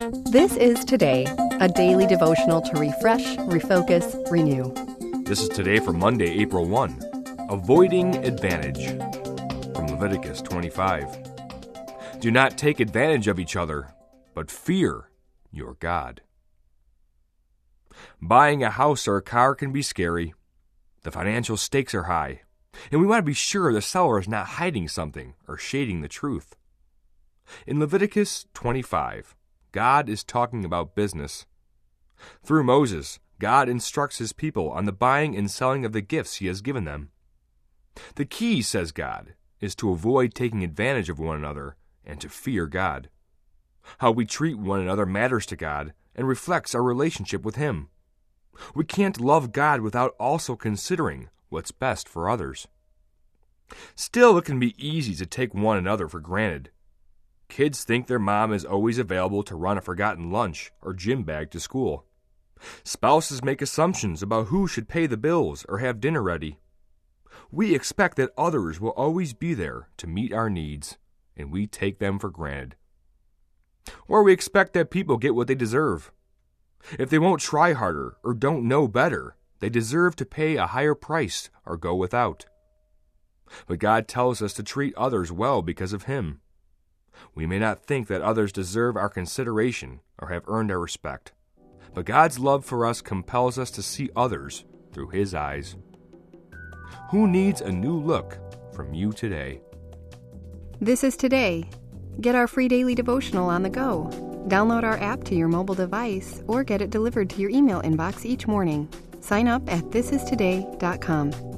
This is Today, a daily devotional to refresh, refocus, renew. This is Today for Monday, April 1. Avoiding advantage. From Leviticus 25. Do not take advantage of each other, but fear your God. Buying a house or a car can be scary. The financial stakes are high, and we want to be sure the seller is not hiding something or shading the truth. In Leviticus 25, God is talking about business. Through Moses, God instructs his people on the buying and selling of the gifts he has given them. The key, says God, is to avoid taking advantage of one another and to fear God. How we treat one another matters to God and reflects our relationship with him. We can't love God without also considering what's best for others. Still, it can be easy to take one another for granted. Kids think their mom is always available to run a forgotten lunch or gym bag to school. Spouses make assumptions about who should pay the bills or have dinner ready. We expect that others will always be there to meet our needs, and we take them for granted. Or we expect that people get what they deserve. If they won't try harder or don't know better, they deserve to pay a higher price or go without. But God tells us to treat others well because of him. We may not think that others deserve our consideration or have earned our respect, but God's love for us compels us to see others through his eyes. Who needs a new look from you today? This is Today. Get our free daily devotional on the go. Download our app to your mobile device or get it delivered to your email inbox each morning. Sign up at thisistoday.com.